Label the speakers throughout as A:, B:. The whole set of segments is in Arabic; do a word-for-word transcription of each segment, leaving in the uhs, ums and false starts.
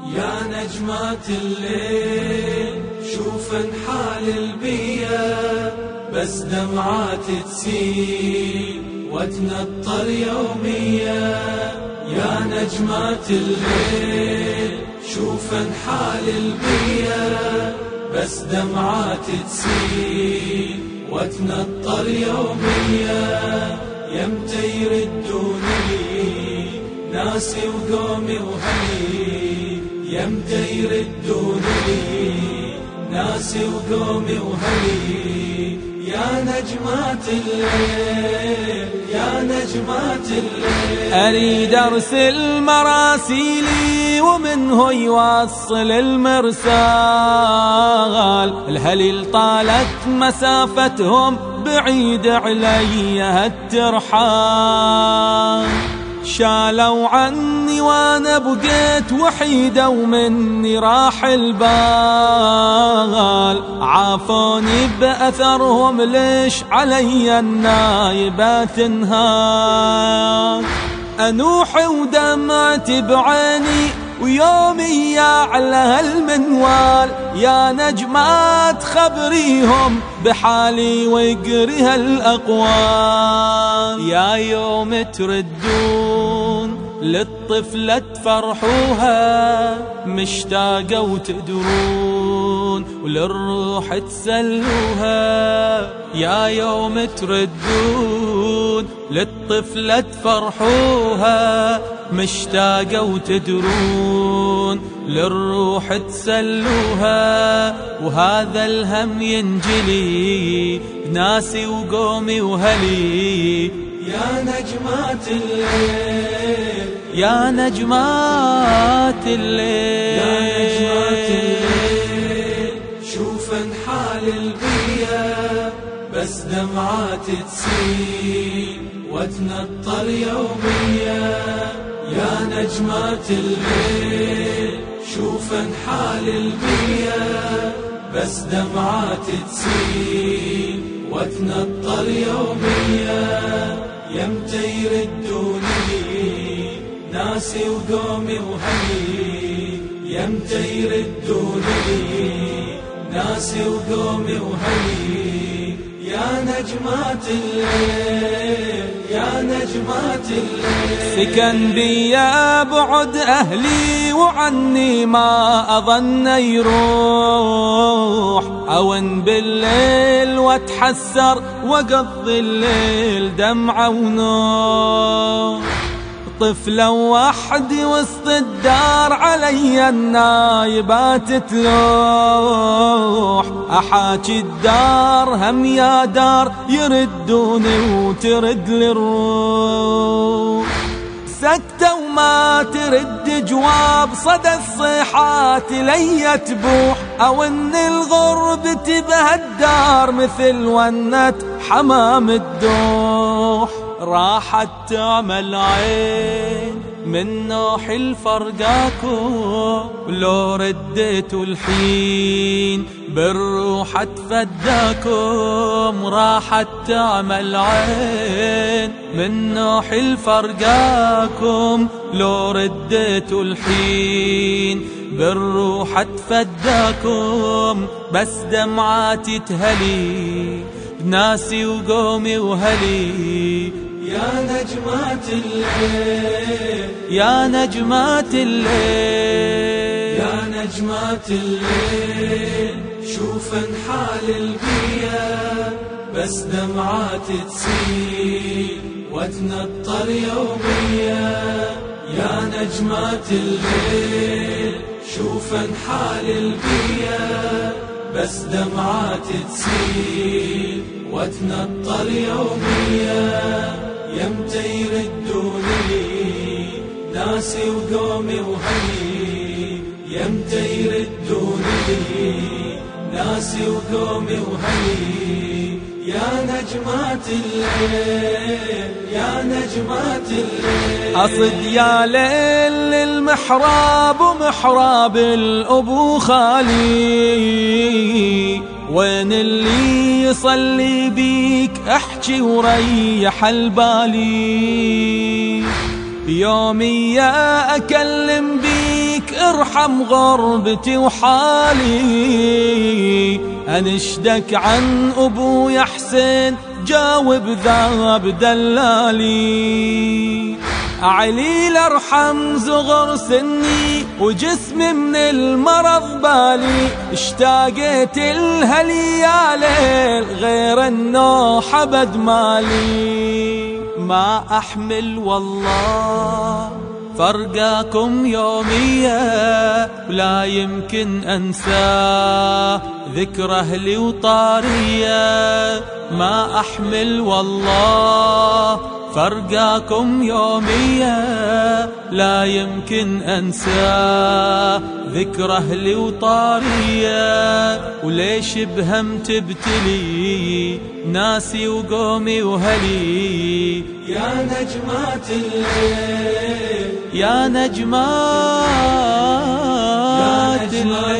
A: يا نجمات الليل شوفن حال البيا، بس دمعات تسيل وتنطر يوميا. يا نجمات الليل شوفن حال البيا، بس دمعات تسيل وتنطر يوميا. يمتى يردوني ناسي وقومي وهلي، يمتى يردوني ناسي وقومي وهلي. يا نجمات الليل يا نجمات الليل،
B: أريد أرسل مراسيلي ومنه يوصل المرسال. الهليل طالت مسافتهم بعيد علي هالترحال. شالوا عني وانا بقيت وحيدة ومني راح البال. عافوني بأثرهم ليش علي النايبات انهار. أنوح ودمعتي بعيني ويومي على هالمنوال. يا نجمات خبريهم بحالي ويقريها الأقوال. يا يوم تردون للطفلة تفرحوها، مشتاقة وتدرون وللروح تسلوها. يا يوم تردون للطفلة تفرحوها، مشتاقة وتدرون للروح تسلوها. وهذا الهم ينجلي بناسي وقومي وهلي.
A: يا نجمات الليل
B: يا نجمات الليل
A: يا نجمات الليل شوفن حال البيا، بس دمعات تسيل وتنطر يوميا. يا نجمات الليل شوفن حال البيا، بس دمعات تسيل وتنطر يوميا. يمتى يردوني ناسي وقومي وهلي، يمتى يردوني ناسي وقومي وهلي. يا نجمات الليل يا نجمات الليل،
B: سكن بيا بعد أهلي وعني ما أظن يروح. أون بالليل واتحسر وقضي الليل دمعة ونوح. طفلة وحدي وسط الدار علي النايبات تلوح. أحاكي الدار هم يا دار يردوني وترد للروح. سكتة وما ترد جواب صدى الصيحات لي تبوح. أو ان الغربة بهالدار مثل ونت حمام الدوح. راحت تعمل عين من نوح الفرقاكم، ولو رديتوا الحين بالروح اتفداكم. راحت تعمل عين من نوح الفرقاكم، لو رديتوا الحين بالروح اتفداكم. بس دمعاتي تهلي بناسي وقومي وهلي.
A: يا نجمات الليل
B: يا نجمات الليل
A: يا نجمات الليل شوفن حال البيا، بس دمعات تسيل وتنطر يوميا. يا نجمات الليل شوفن حال البيا، بس دمعات تسيل وتنطر يوميا. يمتى يردوني ناسي وقومي وهلي، يمتى يردوني ناسي وقومي وهلي. يا نجمات الليل يا نجمات الليل،
B: أصد يا ليل للمحراب ومحراب الأبو خالي. وين اللي يصلي بيك احكي وريح البالي. يومي يا أكلم بيك ارحم غربتي وحالي، انشدك عن ابويا حسين جاوب ذاب دلالي. عليل ارحم زغر سني وجسمي من المرض بالي، اشتاقت الهليالي غير النوح ابد مالي. ما احمل والله فرقاكم يومية ولا يمكن أنسى ذكرى أهلي وطارية. ما أحمل والله فرقاكم يومية لا يمكن أنسى ذكرى أهلي وطارية. وليش بهم تبتلي ناسي وقومي وهلي،
A: يا نجمات الليل
B: يا نجمات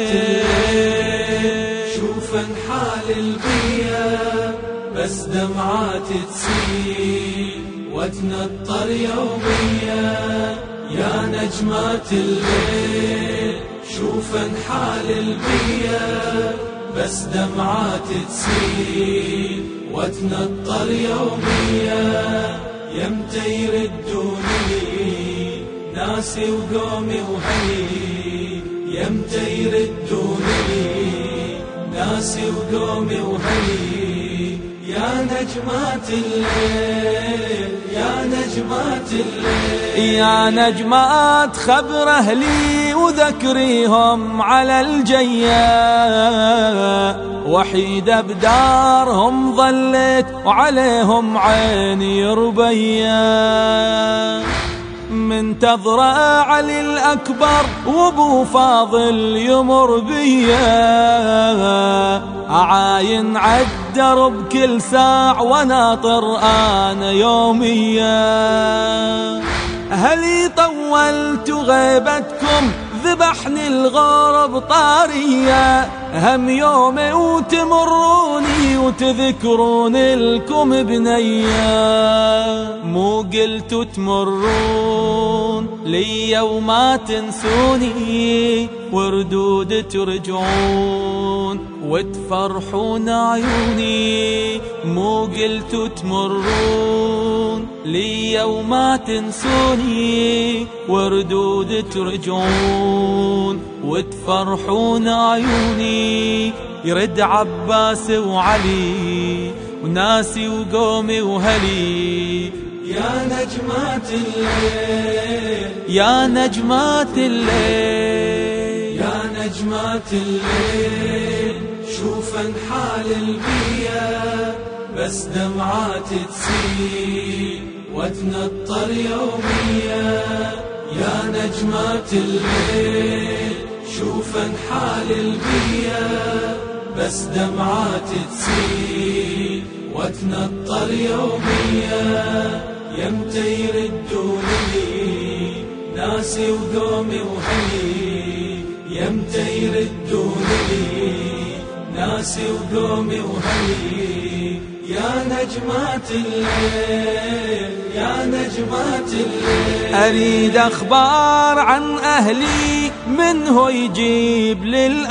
B: الليل.
A: شوفن حال البيا بس دمعات تسيل وتنطر يوميا. يا نجمات الليل شوفن حال البيا بس دمعات تسيل وتنطر يوميا. يمتى يردون لي ناسي وقومي وهلي، يمتى يردون لي ناسي وقومي وهلي. يا نجمات الليل يا نجمات الليل.
B: يا نجمات خبر أهلي وذكريهم على الجية، وحيدة بدارهم ظلت وعليهم عيني ربية. منتظرة علي الأكبر وابو فاضل يمر بيا، أعاين عالدرب كل ساع وناطر أنا يوميا. هلي طولت غيبتكم ذبحني الغرب طارية، هم يومي وتمروني وتذكرون لكم بنية. مو قلتوا تمرون لي وما تنسوني، وردود ترجعون وتفرحون عيوني. مو قلتوا تمرون لي وما تنسوني، وردود ترجعون وتفرحون عيوني. يرد عباس وعلي وناسي وقومي وهلي.
A: يا نجمات الليل
B: يا نجمات الليل.
A: يا نجمات الليل شوفن حال البيا بس دمعات تسيل وتنطر يوميا. يا نجمات الليل شوفن حال البيا بس دمعات تسيل وتنطر يوميا. يمتى يردون لي ناسي وقومي وهلي، يمتى يردون لي ناسي وقومي وهلي. يا نجمات الليل يا نجمات الليل.
B: أريد أخبار عن أهلي من هو يجيب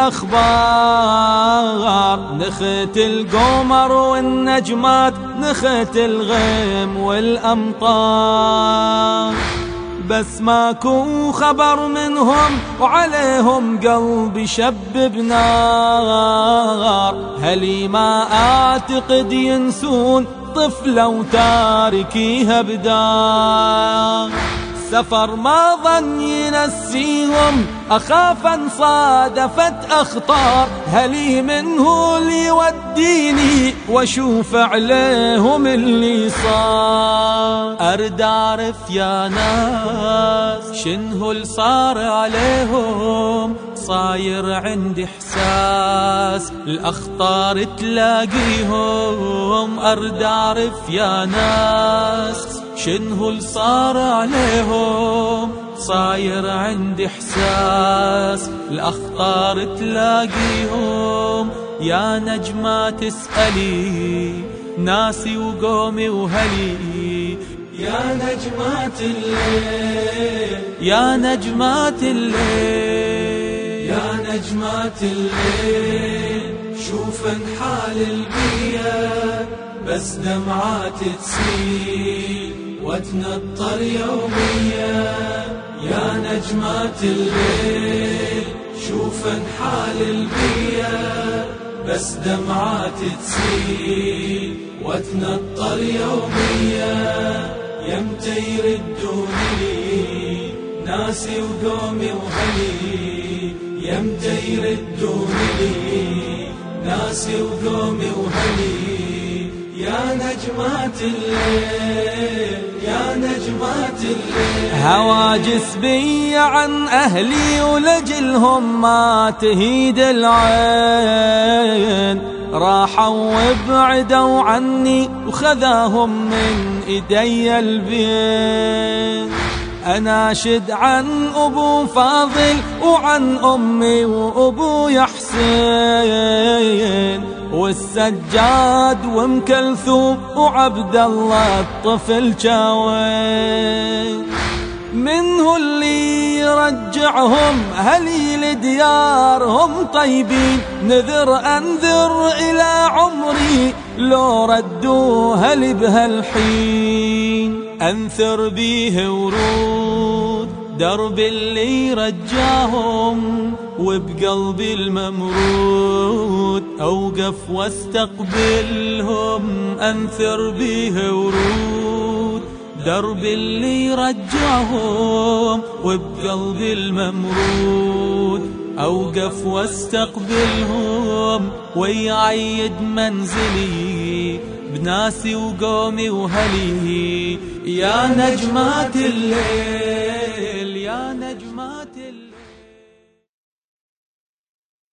B: للأخبار. نخت القمر والنجمات نخت الغيم والأمطار، بس ماكو خبر منهم وعليهم قلبي شب بنار. هلي ما أعتقد ينسون طفلة وتاركيها بدار. سفر ما ظن ينسيهم أخاف أن صادفت أخطار. هلي منه اللي يوديني واشوف عليهم اللي صار. أرد أعرف يا ناس شنهو اللي صار عليهم. صاير عندي إحساس الأخطار تلاقيهم. أرد أعرف يا ناس شنهو اللي صار عليهم. صاير عندي إحساس الأخطار تلاقيهم. يا نجمة تسألي ناسي وقومي وهلي.
A: يا نجمات الليل
B: يا نجمات الليل
A: يا نجمات الليل شوفن حال البيا بس دمعات تسيل وتنطر يوميا يا نجمات الليل شوفن حال البيا بس دمعات تسيل وتنطر يوميا يمتى يردوني ناسي وقومي وهلي يمتى يردوني ناسي وقومي وهلي يا نجمات الليل يا نجمات الليل
B: هواجس بي عن أهلي ولجلهم ما تهيد العين راحوا وابعدوا عني وخذاهم من ايدي البين اناشد عن ابو فاضل وعن امي وابويا حسين والسجاد وام كلثوم وعبد الله الطفل شاوين منه اللي يرجعهم هلي لديارهم طيبين نذر أنذر إلى عمري لو ردوا هلي بهالحين أنثر بيه ورود درب اللي يرجعهم وبقلبي الممرود أوقف واستقبلهم أنثر بيه ورود درب اللي يرجعهم وبقلبي الممرود أوقف واستقبلهم ويعيد منزلي بناسي وقومي وهلي يا نجمات الليل